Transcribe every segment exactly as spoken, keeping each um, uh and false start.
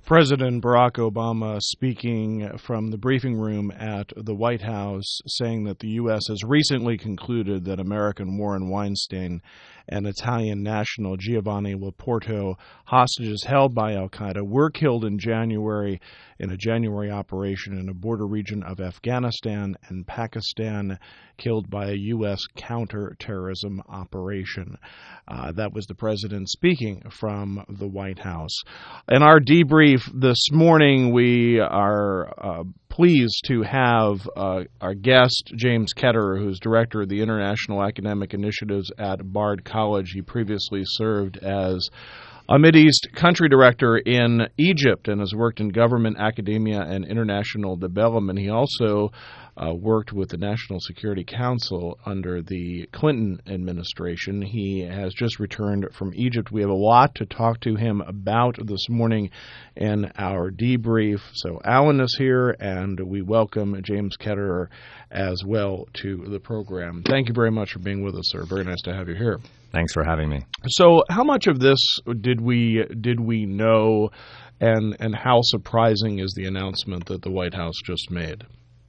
President Barack Obama speaking from the briefing room at the White House, saying that the U S has recently concluded that American Warren Weinstein and Italian national Giovanni Laporto, hostages held by al-Qaeda, were killed in January in a January operation in a border region of Afghanistan and Pakistan, killed by a U S counterterrorism operation. Uh, that was the president speaking from the White House. In our debrief this morning, we are uh, pleased to have uh, our guest, James Ketterer, who's director of the International Academic Initiatives at Bard College. He previously served as a Mideast country director in Egypt and has worked in government, academia, and international development. He also uh, worked with the National Security Council under the Clinton administration. He has just returned from Egypt. We have a lot to talk to him about this morning in our debrief. So Alan is here, and we welcome James Ketterer as well to the program. Thank you very much for being with us, sir. Very nice to have you here. Thanks for having me. So how much of this did we did we know, and and how surprising is the announcement that the White House just made?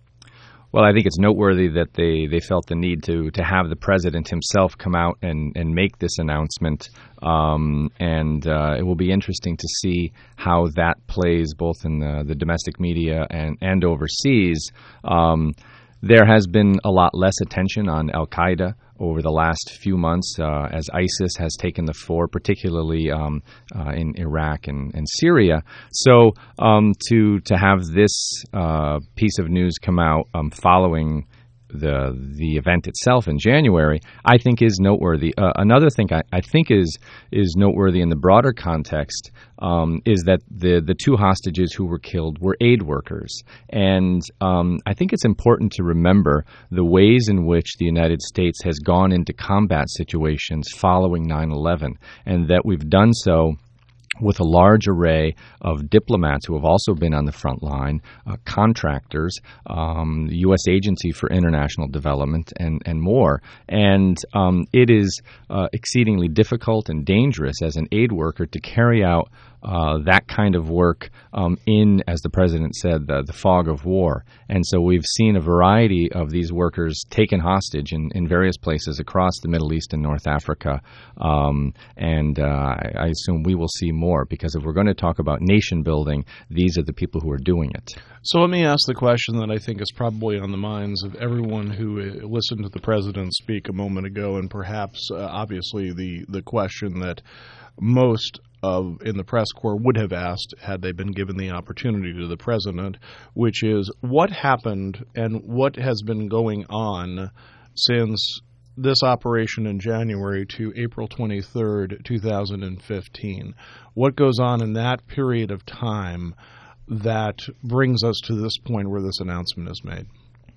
Well, I think it's noteworthy that they, they felt the need to, to have the president himself come out and, and make this announcement. Um, and uh, it will be interesting to see how that plays both in the, the domestic media and, and overseas. Um, there has been a lot less attention on al-Qaeda over the last few months uh, as ISIS has taken the fore, particularly um, uh, in Iraq and, and Syria. So um, to to have this uh, piece of news come out um, following the the event itself in January, I think is noteworthy. Uh, another thing I, I think is is noteworthy in the broader context um, is that the the two hostages who were killed were aid workers, and um, I think it's important to remember the ways in which the United States has gone into combat situations following nine eleven, and that we've done so with a large array of diplomats who have also been on the front line, uh, contractors, um, the U S Agency for International Development, and, and more. And um, it is uh, exceedingly difficult and dangerous as an aid worker to carry out uh, that kind of work um, in, as the president said, the, the fog of war. And so we've seen a variety of these workers taken hostage in, in various places across the Middle East and North Africa. Um, and uh, I, I assume we will see more, because if we're going to talk about nation building, these are the people who are doing it. So let me ask the question that I think is probably on the minds of everyone who uh, listened to the president speak a moment ago, and perhaps uh, obviously the, the question that most of in the press corps would have asked had they been given the opportunity to the president, which is what happened and what has been going on since this operation in January to April twenty-third, two thousand fifteen. What goes on in that period of time that brings us to this point where this announcement is made?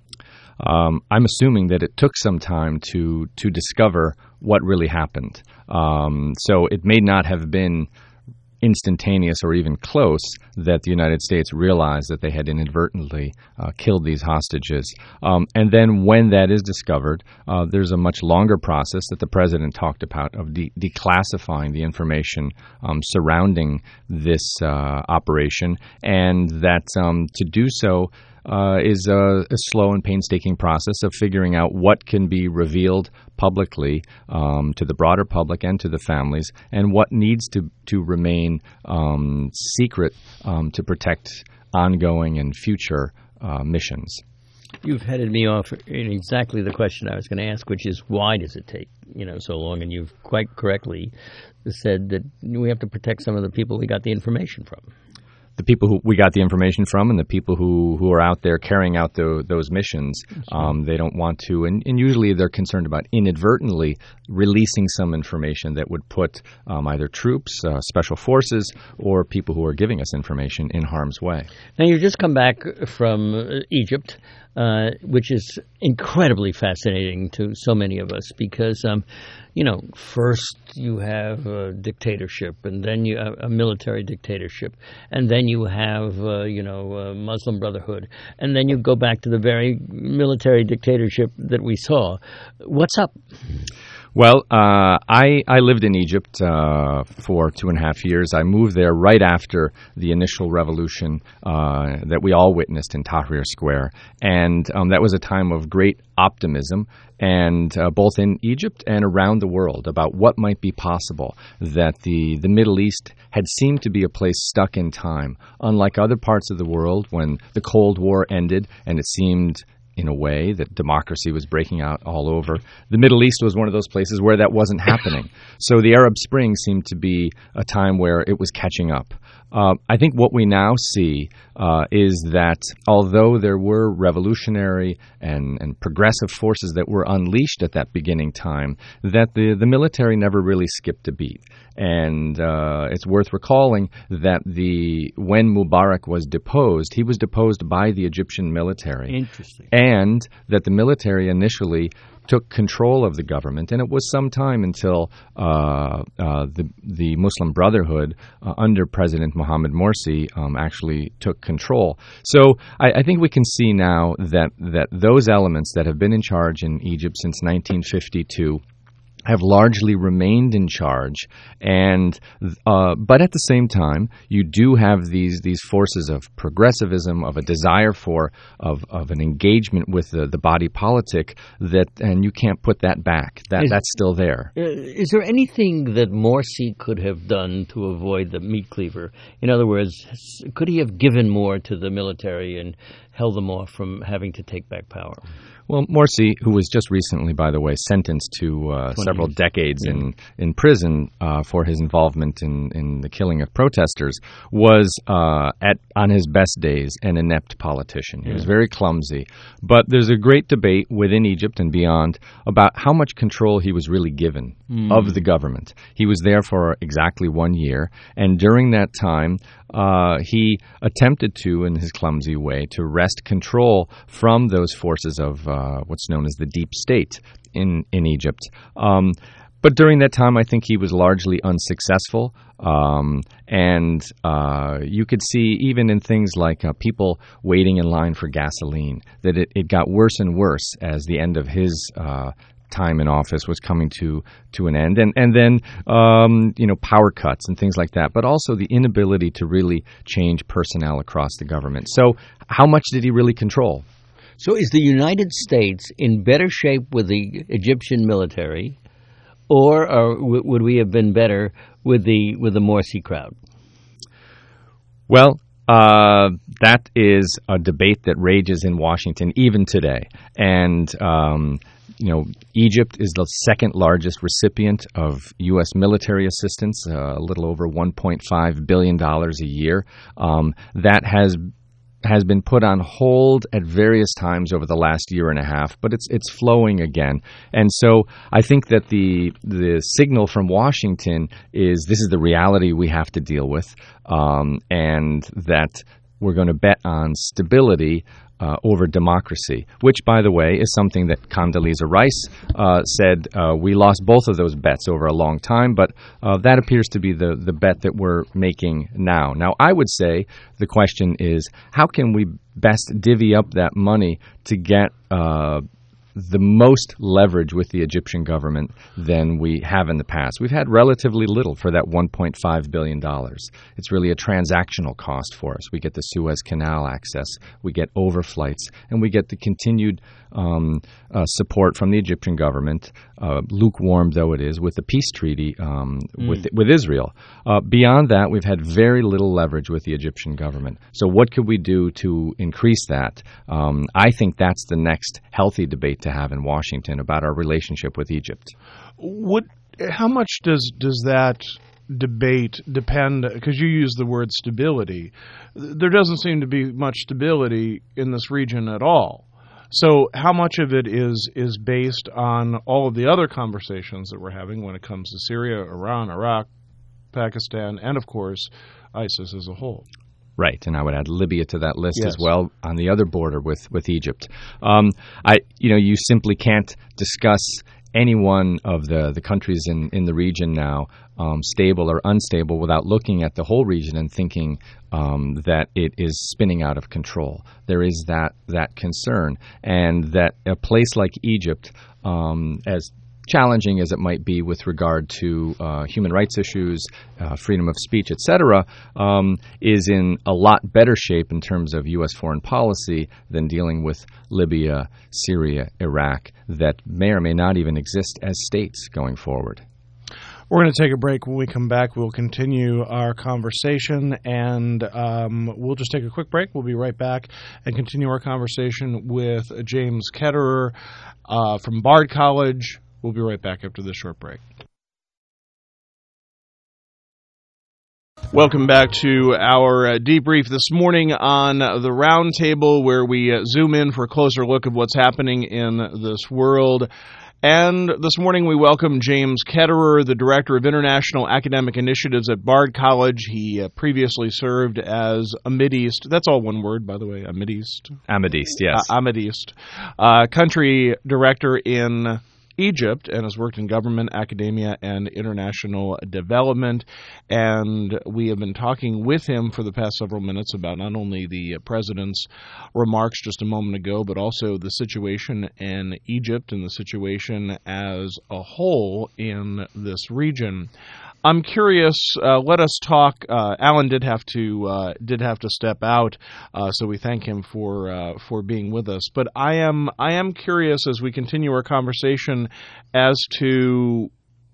Um, I'm assuming that it took some time to to discover what really happened. Um, so it may not have been instantaneous or even close that the United States realized that they had inadvertently uh, killed these hostages. Um, and then when that is discovered, uh, there's a much longer process that the president talked about of de- declassifying the information um, surrounding this uh, operation, and that um, to do so Uh, is a, a slow and painstaking process of figuring out what can be revealed publicly um, to the broader public and to the families, and what needs to, to remain um, secret um, to protect ongoing and future uh, missions. You've headed me off in exactly the question I was going to ask, which is why does it take you know so long? And you've quite correctly said that we have to protect some of the people we got the information from. The people who we got the information from, and the people who, who are out there carrying out the, those missions, um, they don't want to, and, and usually they're concerned about inadvertently releasing some information that would put um, either troops, uh, special forces, or people who are giving us information in harm's way. Now, you've just come back from uh, Egypt, uh, which is incredibly fascinating to so many of us because, um, you know, first you have a dictatorship, and then you have a military dictatorship, and then you have, uh, you know, a Muslim Brotherhood, and then you go back to the very military dictatorship that we saw. What's up? Well, uh, I, I lived in Egypt uh, for two and a half years. I moved there right after the initial revolution uh, that we all witnessed in Tahrir Square. And um, that was a time of great optimism, and uh, both in Egypt and around the world, about what might be possible, that the, the Middle East had seemed to be a place stuck in time. Unlike other parts of the world, when the Cold War ended and it seemed in a way that democracy was breaking out all over, the Middle East was one of those places where that wasn't happening. So the Arab Spring seemed to be a time where it was catching up. Uh, I think what we now see uh, is that although there were revolutionary and, and progressive forces that were unleashed at that beginning time, that the, the military never really skipped a beat. And uh, it's worth recalling that the when Mubarak was deposed, he was deposed by the Egyptian military. Interesting. And that the military initially took control of the government, and it was some time until uh, uh, the the Muslim Brotherhood uh, under President Mohamed Morsi um, actually took control. So I, I think we can see now that that those elements that have been in charge in Egypt since nineteen fifty-two have largely remained in charge, and uh, but at the same time, you do have these these forces of progressivism, of a desire for of, of an engagement with the, the body politic that, and you can't put that back. That is, that's still there. Uh, is there anything that Morsi could have done to avoid the meat cleaver? In other words, could he have given more to the military and held them off from having to take back power? Well, Morsi, who was just recently, by the way, sentenced to uh, several years. decades yeah. in, in prison uh, for his involvement in, in the killing of protesters, was uh, at on his best days an inept politician. He yeah. was very clumsy. But there's a great debate within Egypt and beyond about how much control he was really given mm. of the government. He was there for exactly one year, and during that time, Uh, he attempted to, in his clumsy way, to wrest control from those forces of uh, what's known as the deep state in, in Egypt. Um, but during that time, I think he was largely unsuccessful. Um, and uh, you could see even in things like uh, people waiting in line for gasoline, that it, it got worse and worse as the end of his uh time in office was coming to to an end, and and then um, you know power cuts and things like that, but also the inability to really change personnel across the government. So how much did he really control? So is the United States in better shape with the Egyptian military, or, or w- would we have been better with the with the Morsi crowd? Well, Uh, that is a debate that rages in Washington even today. And, um, you know, Egypt is the second largest recipient of U S military assistance, uh, a little over one point five billion dollars a year. Um, that has has been put on hold at various times over the last year and a half, but it's it's flowing again. And so I think that the the signal from Washington is this is the reality we have to deal with, um, and that we're going to bet on stability Uh, over democracy, which, by the way, is something that Condoleezza Rice uh, said uh, we lost both of those bets over a long time, but uh, that appears to be the, the bet that we're making now. Now, I would say the question is, how can we best divvy up that money to get uh, the most leverage with the Egyptian government than we have in the past? We've had relatively little for that one point five billion dollars. It's really a transactional cost for us. We get the Suez Canal access, we get overflights, and we get the continued um, uh, support from the Egyptian government, uh, lukewarm though it is, with the peace treaty um, mm. with with Israel. Uh, beyond that, we've had very little leverage with the Egyptian government. So what could we do to increase that? Um, I think that's the next healthy debate to have in Washington about our relationship with Egypt. What? How much does does that debate depend? Because you use the word stability. There doesn't seem to be much stability in this region at all. So how much of it is is based on all of the other conversations that we're having when it comes to Syria, Iran, Iraq, Pakistan, and of course ISIS as a whole? Right, and I would add Libya to that list yes. as well, on the other border with, with Egypt. Um, I, you know, you simply can't discuss any one of the, the countries in, in the region now, um, stable or unstable, without looking at the whole region and thinking um, that it is spinning out of control. There is that that concern, and that a place like Egypt, um, as challenging as it might be with regard to uh, human rights issues, uh, freedom of speech, et cetera, um, is in a lot better shape in terms of U S foreign policy than dealing with Libya, Syria, Iraq, that may or may not even exist as states going forward. We're going to take a break. When we come back, we'll continue our conversation, and um, we'll just take a quick break. We'll be right back and continue our conversation with James Ketterer uh, from Bard College. We'll be right back after this short break. Welcome back to our uh, debrief this morning on the Roundtable, where we uh, zoom in for a closer look at what's happening in this world. And this morning we welcome James Ketterer, the Director of International Academic Initiatives at Bard College. He uh, previously served as a Mideast, that's all one word, by the way, a Mideast. Amideast, yes. Uh, Amideast. Uh, country Director in Egypt, and has worked in government, academia, and international development. And we have been talking with him for the past several minutes about not only the president's remarks just a moment ago, but also the situation in Egypt and the situation as a whole in this region. I'm curious. Uh, let us talk. Uh, Alan did have to uh, did have to step out, uh, so we thank him for uh, for being with us. But I am I am curious as we continue our conversation as to.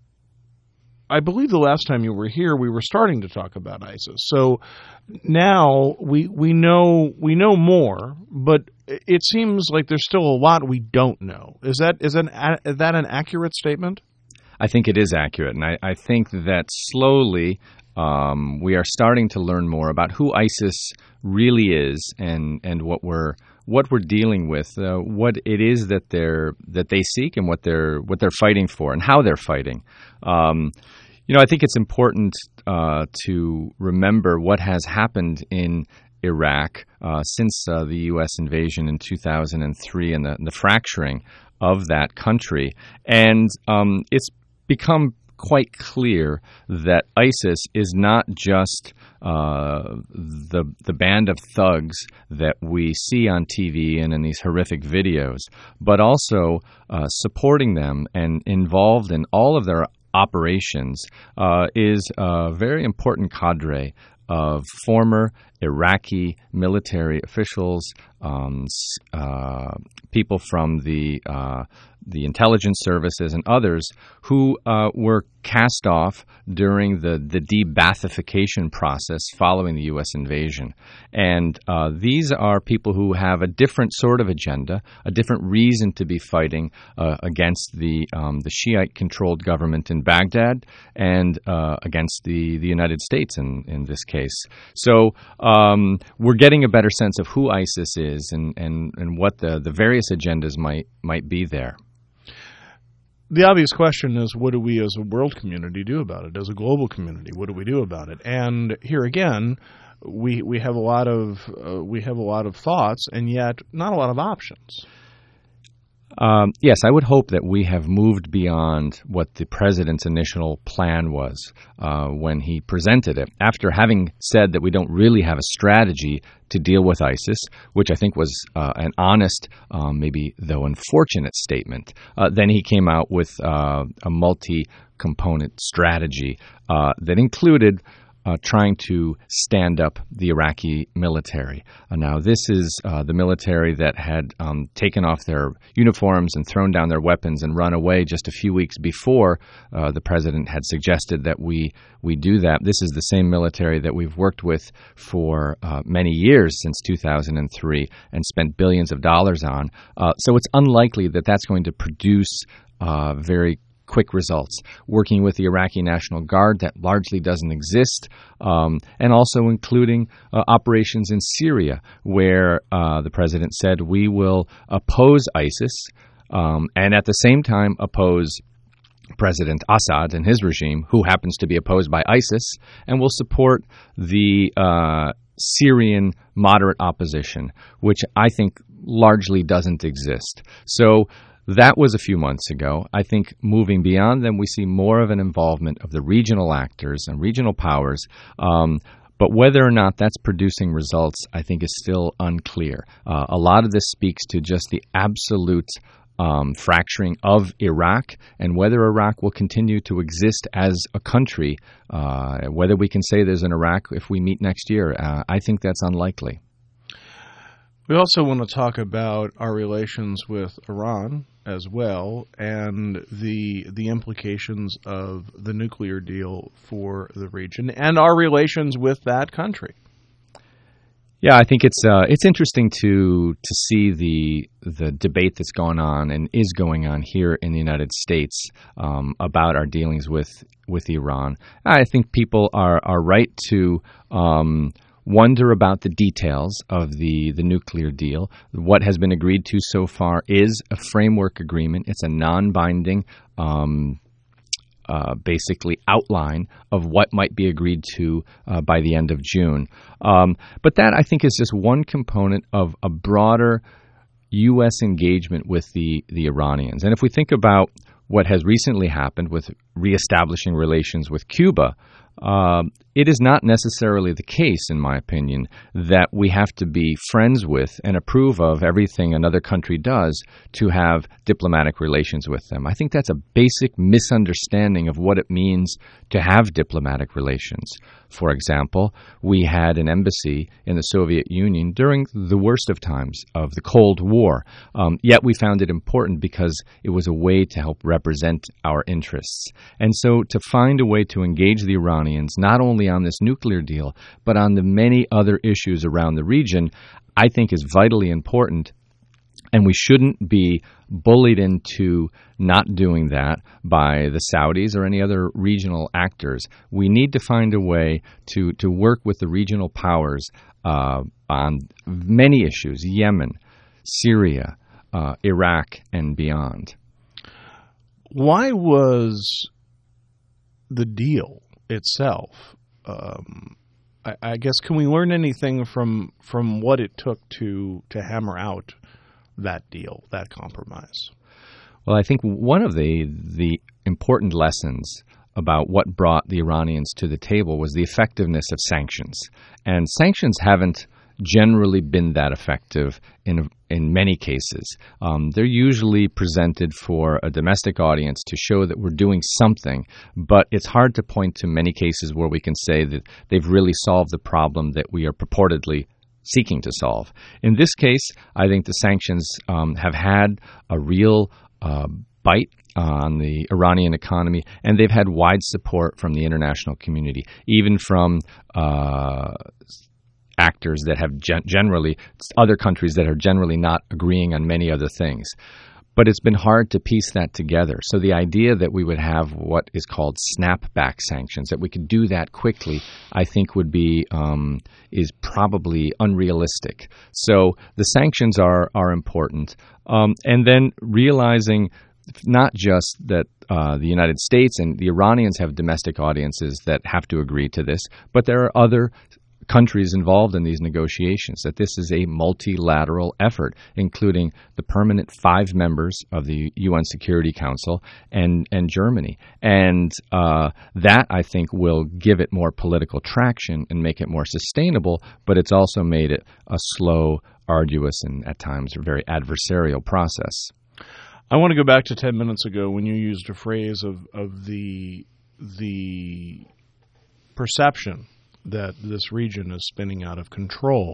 I believe the last time you were here, we were starting to talk about ISIS. So now we we know we know more, but it seems like there's still a lot we don't know. Is that is that is that an accurate statement? I think it is accurate, and I, I think that slowly um, we are starting to learn more about who ISIS really is, and, and what we're what we're dealing with, uh, what it is that they're that they seek, and what they're what they're fighting for, and how they're fighting. Um, you know, I think it's important uh, to remember what has happened in Iraq uh, since uh, the U S invasion in two thousand three and the, the fracturing of that country, and um, it's become quite clear that ISIS is not just uh, the the band of thugs that we see on T V and in these horrific videos, but also uh, supporting them and involved in all of their operations uh, is a very important cadre of former Iraqi military officials, um, uh, people from the uh, the intelligence services and others who uh, were cast off during the, the de-Baathification process following the U S invasion. And uh, these are people who have a different sort of agenda, a different reason to be fighting uh, against the um, the Shiite-controlled government in Baghdad and uh, against the, the United States in, in this case. So um, we're getting a better sense of who ISIS is and, and, and what the, the various agendas might might be there. The obvious question is, what do we as a world community do about it? As a global community, what do we do about it? And here again, we we have a lot of uh, we have a lot of thoughts, and yet not a lot of options. Um, yes, I would hope that we have moved beyond what the president's initial plan was uh, when he presented it. After having said that we don't really have a strategy to deal with ISIS, which I think was uh, an honest, um, maybe though unfortunate statement, uh, then he came out with uh, a multi-component strategy uh, that included Uh, trying to stand up the Iraqi military. Uh, now, this is uh, the military that had um, taken off their uniforms and thrown down their weapons and run away just a few weeks before uh, the president had suggested that we we do that. This is the same military that we've worked with for uh, many years, since two thousand three, and spent billions of dollars on. Uh, so it's unlikely that that's going to produce uh, very quick results. Working with the Iraqi National Guard, that largely doesn't exist, um, and also including uh, operations in Syria, where uh, the president said we will oppose ISIS um, and at the same time oppose President Assad and his regime, who happens to be opposed by ISIS, and will support the uh, Syrian moderate opposition, which I think largely doesn't exist. So that was a few months ago. I think moving beyond them, we see more of an involvement of the regional actors and regional powers. Um, but whether or not that's producing results, I think is still unclear. Uh, a lot of this speaks to just the absolute um, fracturing of Iraq, and whether Iraq will continue to exist as a country, uh, whether we can say there's an Iraq if we meet next year, uh, I think that's unlikely. We also want to talk about our relations with Iran as well, and the the implications of the nuclear deal for the region and our relations with that country. Yeah, I think it's uh, it's interesting to to see the the debate that's going on and is going on here in the United States um, about our dealings with with Iran. I think people are are right to Um, wonder about the details of the, the nuclear deal. What has been agreed to so far is a framework agreement. It's a non-binding, um, uh, basically, outline of what might be agreed to uh, by the end of June. Um, but that, I think, is just one component of a broader U S engagement with the, the Iranians. And if we think about what has recently happened with reestablishing relations with Cuba, Uh, it is not necessarily the case, in my opinion, that we have to be friends with and approve of everything another country does to have diplomatic relations with them. I think that's a basic misunderstanding of what it means to have diplomatic relations. For example, we had an embassy in the Soviet Union during the worst of times of the Cold War, um, yet we found it important because it was a way to help represent our interests. And so to find a way to engage the Iranians, not only on this nuclear deal, but on the many other issues around the region, I think is vitally important. And we shouldn't be bullied into not doing that by the Saudis or any other regional actors. We need to find a way to, to work with the regional powers uh, on many issues, Yemen, Syria, uh, Iraq, and beyond. Why was the deal itself, um, I, I guess, can we learn anything from from what it took to to hammer out that deal, that compromise? Well, I think one of the the important lessons about what brought the Iranians to the table was the effectiveness of sanctions. And sanctions haven't generally been that effective in in many cases. Um, they're usually presented for a domestic audience to show that we're doing something, but it's hard to point to many cases where we can say that they've really solved the problem that we are purportedly seeking to solve. In this case, I think the sanctions um, have had a real uh, bite on the Iranian economy, and they've had wide support from the international community, even from uh, actors that have gen- generally, other countries that are generally not agreeing on many other things. But it's been hard to piece that together. So the idea that we would have what is called snapback sanctions, that we could do that quickly, I think would be, um, is probably unrealistic. So the sanctions are, are important. Um, and then realizing not just that uh, the United States and the Iranians have domestic audiences that have to agree to this, but there are other countries involved in these negotiations, that this is a multilateral effort, including the permanent five members of the U N Security Council and, and Germany. And uh, that, I think, will give it more political traction and make it more sustainable, but it's also made it a slow, arduous, and at times a very adversarial process. I want to go back to ten minutes ago when you used a phrase of, of the the perception that this region is spinning out of control.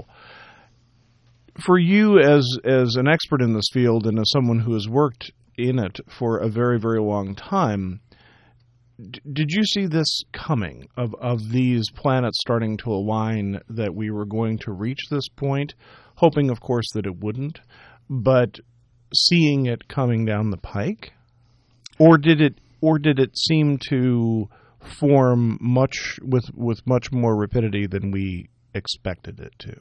For you as as an expert in this field and as someone who has worked in it for a very, very long time, d- did you see this coming, of, of these planets starting to align, that we were going to reach this point, hoping, of course, that it wouldn't, but seeing it coming down the pike? Or did it or did it seem to form much with with much more rapidity than we expected it to?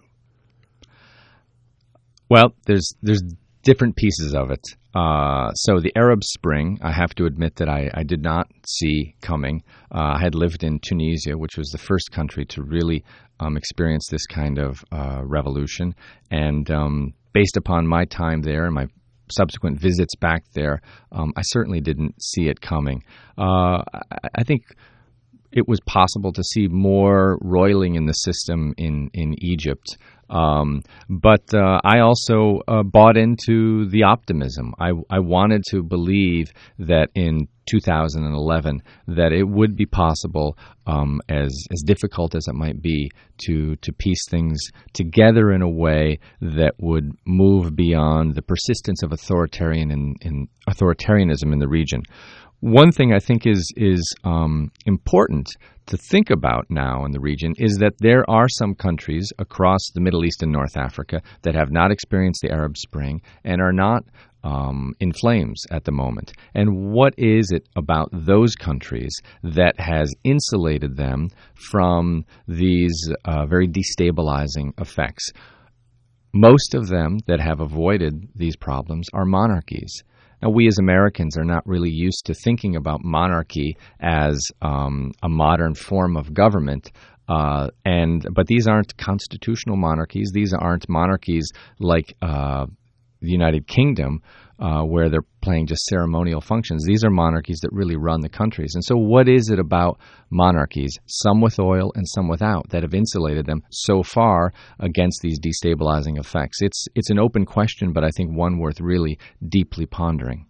Well, there's there's different pieces of it. Uh, so the Arab Spring, I have to admit that I, I did not see coming. Uh, I had lived in Tunisia, which was the first country to really um, experience this kind of uh, revolution. And um, based upon my time there and my subsequent visits back there, um, I certainly didn't see it coming. Uh, I, I think it was possible to see more roiling in the system in, in Egypt Um, but uh, I also uh, bought into the optimism. I, I wanted to believe that in two thousand eleven that it would be possible, um, as as difficult as it might be, to to piece things together in a way that would move beyond the persistence of authoritarian in, in authoritarianism in the region. One thing I think is is um, important to think about now in the region is that there are some countries across the Middle East and North Africa that have not experienced the Arab Spring and are not um, in flames at the moment. And what is it about those countries that has insulated them from these uh, very destabilizing effects? Most of them that have avoided these problems are monarchies. Now, we as Americans are not really used to thinking about monarchy as um, a modern form of government, uh, and but these aren't constitutional monarchies. These aren't monarchies like uh, the United Kingdom, uh, where they're playing just ceremonial functions. These are monarchies that really run the countries. And so what is it about monarchies, some with oil and some without, that have insulated them so far against these destabilizing effects? It's it's an open question, but I think one worth really deeply pondering.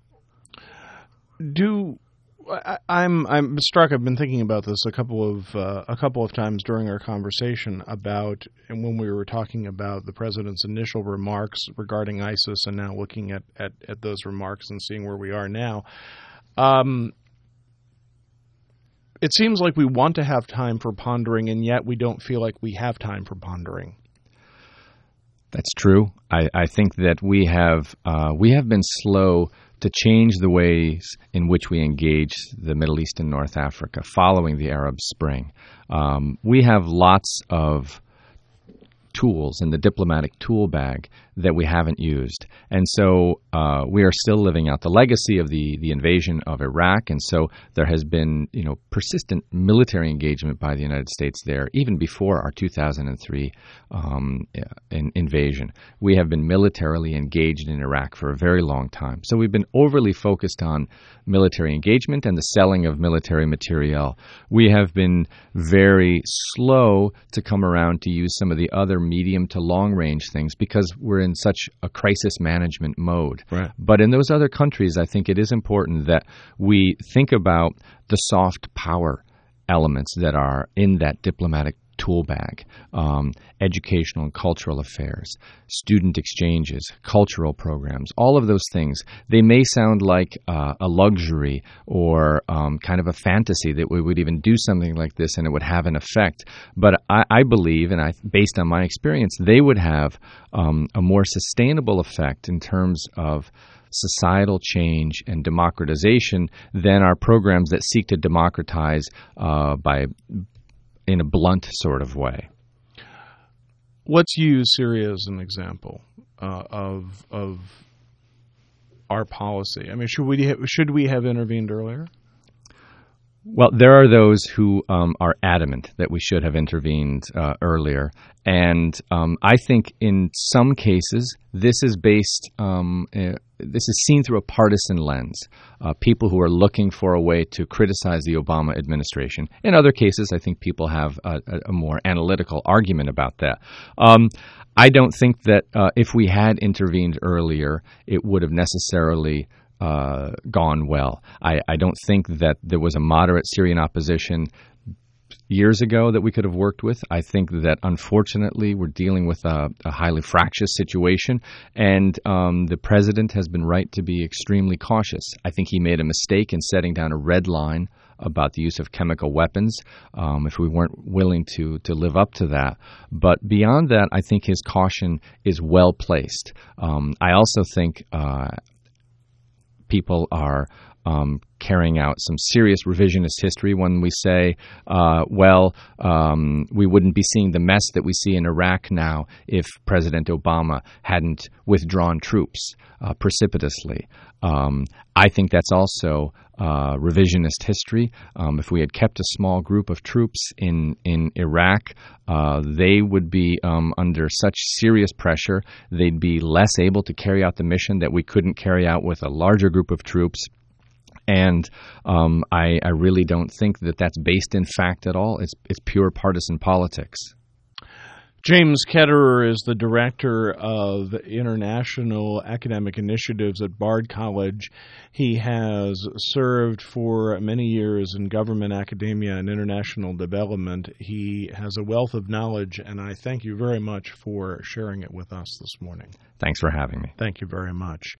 Do I, I'm I'm struck. I've been thinking about this a couple of uh, a couple of times during our conversation about, and when we were talking about the president's initial remarks regarding ISIS, and now looking at, at, at those remarks and seeing where we are now. Um, it seems like we want to have time for pondering, and yet we don't feel like we have time for pondering. That's true. I, I think that we have uh, we have been slow to change the ways in which we engage the Middle East and North Africa following the Arab Spring. Um, we have lots of tools in the diplomatic tool bag that we haven't used. And so uh, we are still living out the legacy of the, the invasion of Iraq. And so there has been, you know, persistent military engagement by the United States there, even before our two thousand three um, in, invasion. We have been militarily engaged in Iraq for a very long time. So we've been overly focused on military engagement and the selling of military materiel. We have been very slow to come around to use some of the other medium to long range things because we're in such a crisis management mode. Right. But in those other countries, I think it is important that we think about the soft power elements that are in that diplomatic tool bag, um, educational and cultural affairs, student exchanges, cultural programs, all of those things. They may sound like uh, a luxury or um, kind of a fantasy that we would even do something like this and it would have an effect. But I, I believe, and I, based on my experience, they would have um, a more sustainable effect in terms of societal change and democratization than our programs that seek to democratize uh, by in a blunt sort of way. Let's use Syria as an example uh, of of our policy. I mean, should we ha- should we have intervened earlier? Well, there are those who um, are adamant that we should have intervened uh, earlier. And um, I think in some cases, this is based, um, uh, this is seen through a partisan lens. Uh, people who are looking for a way to criticize the Obama administration. In other cases, I think people have a, a more analytical argument about that. Um, I don't think that uh, if we had intervened earlier, it would have necessarily Uh, gone well. I, I don't think that there was a moderate Syrian opposition years ago that we could have worked with. I think that unfortunately we're dealing with a, a highly fractious situation, and um, the president has been right to be extremely cautious. I think he made a mistake in setting down a red line about the use of chemical weapons um, if we weren't willing to to live up to that. But beyond that, I think his caution is well placed. Um, I also think uh, people are um, carrying out some serious revisionist history when we say, uh, well, um, we wouldn't be seeing the mess that we see in Iraq now if President Obama hadn't withdrawn troops uh, precipitously. Um, I think that's also uh, revisionist history. Um, if we had kept a small group of troops in, in Iraq, uh, they would be um, under such serious pressure, they'd be less able to carry out the mission that we couldn't carry out with a larger group of troops. And um, I, I really don't think that that's based in fact at all. It's it's pure partisan politics. James Ketterer is the Director of International Academic Initiatives at Bard College. He has served for many years in government, academia, and international development. He has a wealth of knowledge, and I thank you very much for sharing it with us this morning. Thanks for having me. Thank you very much.